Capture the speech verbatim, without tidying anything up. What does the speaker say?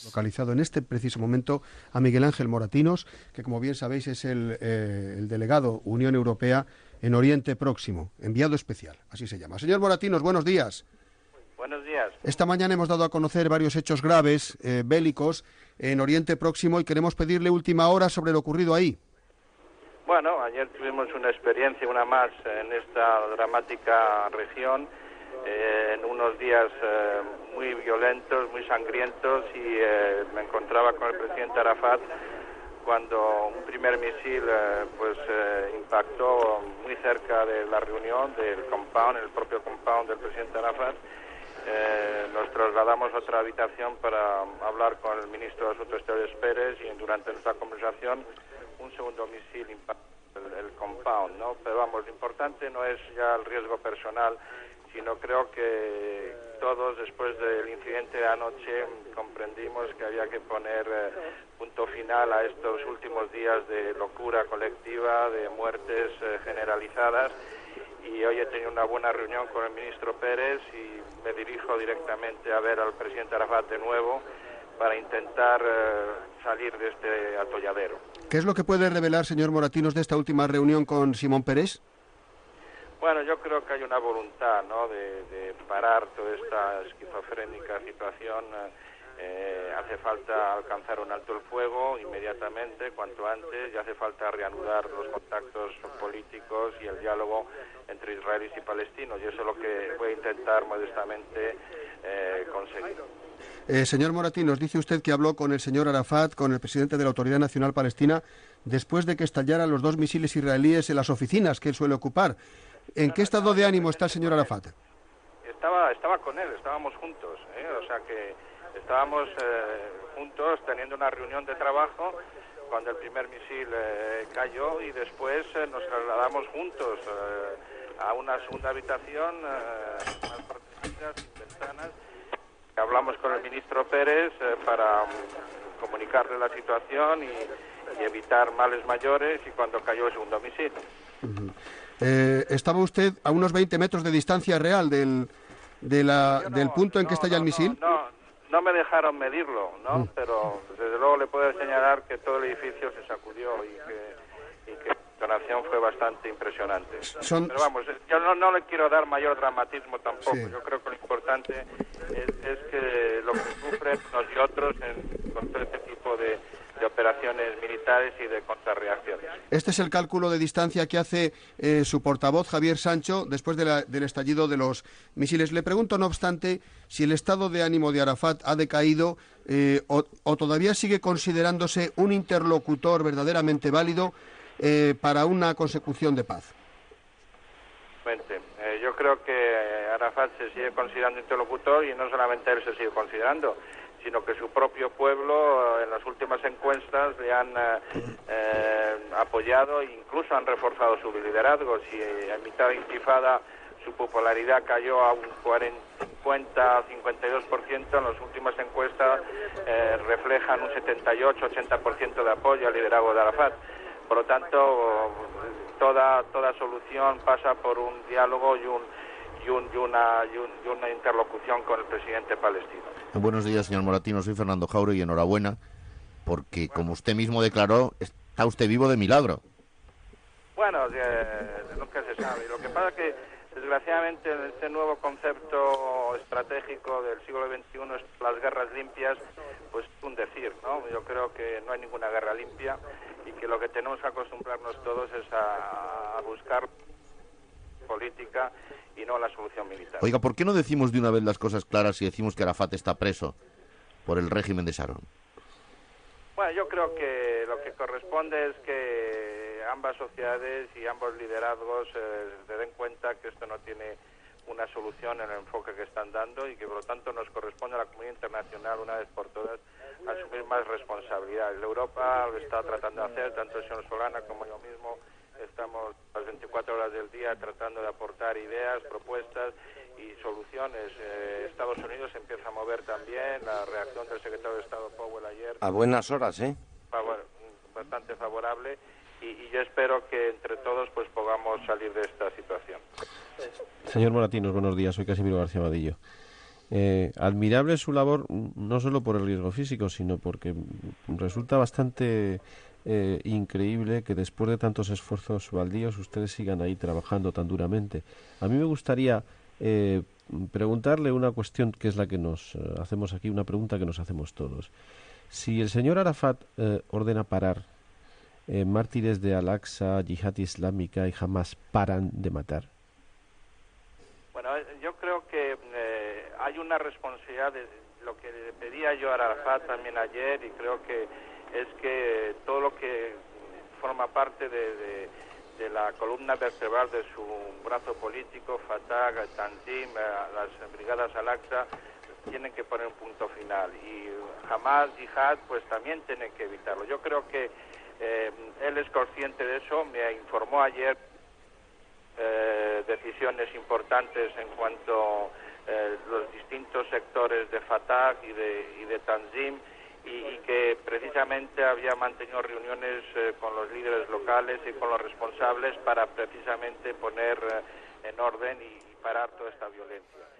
Localizado en este preciso momento a Miguel Ángel Moratinos, que como bien sabéis es el, eh, el delegado Unión Europea en Oriente Próximo, enviado especial, así se llama. Señor Moratinos, buenos días. Buenos días. Esta mañana hemos dado a conocer varios hechos graves, eh, bélicos, en Oriente Próximo y queremos pedirle última hora sobre lo ocurrido ahí. Bueno, ayer tuvimos una experiencia, una más, en esta dramática región, eh, en unos días eh, muy violentos, muy sangrientos, y eh, me encontraba con el presidente Arafat cuando un primer misil eh, pues eh, impactó muy cerca de la reunión, del compound, el propio compound del presidente Arafat. Eh, nos trasladamos a otra habitación para hablar con el ministro de Asuntos Exteriores Pérez, y durante nuestra conversación un segundo misil impactó el, el compound, ¿no? Pero vamos, lo importante no es ya el riesgo personal, sino creo que todos, después del incidente de anoche, comprendimos que había que poner eh, punto final a estos últimos días de locura colectiva, de muertes eh, generalizadas. Y hoy he tenido una buena reunión con el ministro Pérez y me dirijo directamente a ver al presidente Arafat de nuevo para intentar eh, salir de este atolladero. ¿Qué es lo que puede revelar, señor Moratinos, de esta última reunión con Simón Peres? Bueno, yo creo que hay una voluntad, ¿no?, de, de parar toda esta esquizofrénica situación. Eh, hace falta alcanzar un alto el fuego inmediatamente, cuanto antes, y hace falta reanudar los contactos políticos y el diálogo entre israelíes y palestinos, y eso es lo que voy a intentar modestamente eh, conseguir. Eh, señor Moratinos, dice usted que habló con el señor Arafat, con el presidente de la Autoridad Nacional Palestina, después de que estallaran los dos misiles israelíes en las oficinas que él suele ocupar. ¿En no, qué no, estado de ánimo está el señor Arafat? Estaba, estaba con él, estábamos juntos, ¿eh? O sea que estábamos eh, juntos teniendo una reunión de trabajo cuando el primer misil eh, cayó, y después eh, nos trasladamos juntos eh, a una segunda habitación, eh, más protegida, sin ventanas. Hablamos con el ministro Pérez eh, para um, comunicarle la situación y, y evitar males mayores, y cuando cayó el segundo misil. Uh-huh. eh, ¿Estaba usted a unos veinte metros de distancia real del, de la, no, del punto en que no, estalla no, el misil? No, no, no me dejaron medirlo, ¿no? Uh. Pero desde luego le puedo señalar que todo el edificio se sacudió y que, y que la detonación fue bastante impresionante. Son... Pero vamos, yo no, no le quiero dar mayor dramatismo tampoco. Sí. Yo creo que lo importante es, es que lo que sufren unos y otros en, con todo este tipo de, de operaciones militares y de contrarreacciones. Este es el cálculo de distancia que hace eh, su portavoz, Javier Sancho, después de la, del estallido de los misiles. Le pregunto, no obstante, si el estado de ánimo de Arafat ha decaído eh, o, o todavía sigue considerándose un interlocutor verdaderamente válido eh, para una consecución de paz. Eh, yo creo que Arafat se sigue considerando interlocutor, y no solamente él se sigue considerando, sino que su propio pueblo en las últimas encuestas le han eh, eh, apoyado e incluso han reforzado su liderazgo. Si en mitad de intifada su popularidad cayó a un cincuenta a cincuenta y dos por ciento, en las últimas encuestas eh, reflejan un setenta y ocho a ochenta por ciento de apoyo al liderazgo de Arafat. Por lo tanto, toda toda solución pasa por un diálogo y un Y, un, y, una, y, un, y una interlocución con el presidente palestino. Buenos días, señor Moratino. Soy Fernando Jauro y enhorabuena, porque como usted mismo declaró, está usted vivo de milagro. Bueno, eh, nunca se sabe. Lo que pasa es que, desgraciadamente, en este nuevo concepto estratégico del siglo veintiuno, las guerras limpias, pues es un decir, ¿no? Yo creo que no hay ninguna guerra limpia, y que lo que tenemos que acostumbrarnos todos es a, a buscar política y no la solución militar. Oiga, ¿por qué no decimos de una vez las cosas claras y decimos que Arafat está preso por el régimen de Sharon? Bueno, yo creo que lo que corresponde es que ambas sociedades y ambos liderazgos eh, se den cuenta que esto no tiene una solución en el enfoque que están dando, y que por lo tanto nos corresponde a la comunidad internacional, una vez por todas, asumir más responsabilidades. La Europa lo está tratando de hacer, tanto el señor Solana como yo mismo. Estamos las veinticuatro horas del día tratando de aportar ideas, propuestas y soluciones. Eh, Estados Unidos empieza a mover también. La reacción del secretario de Estado Powell ayer... A buenas horas, ¿eh? Favor, bastante favorable. Y, y yo espero que entre todos pues podamos salir de esta situación. Señor Moratinos, buenos días. Soy Casimiro García Vadillo. Eh, admirable su labor, no solo por el riesgo físico, sino porque resulta bastante eh, increíble que después de tantos esfuerzos baldíos ustedes sigan ahí trabajando tan duramente. A mí me gustaría eh, preguntarle una cuestión que es la que nos eh, hacemos aquí, una pregunta que nos hacemos todos. Si el señor Arafat eh, ordena parar, eh, mártires de Al-Aqsa, Yihad Islámica y Hamas paran de matar. Bueno, yo creo que eh, hay una responsabilidad de lo que le pedía yo a Arafat también ayer, y creo que es que todo lo que forma parte de, de, de la columna vertebral de su brazo político, Fatah, Tanzim, eh, las brigadas Al-Aqsa, tienen que poner un punto final, y Hamas, Yihad, pues también tienen que evitarlo. Yo creo que eh, él es consciente de eso, me informó ayer Eh, decisiones importantes en cuanto eh, los distintos sectores de Fatah y de, y de Tanzim, y, y que precisamente había mantenido reuniones eh, con los líderes locales y con los responsables para precisamente poner eh, en orden y, y parar toda esta violencia.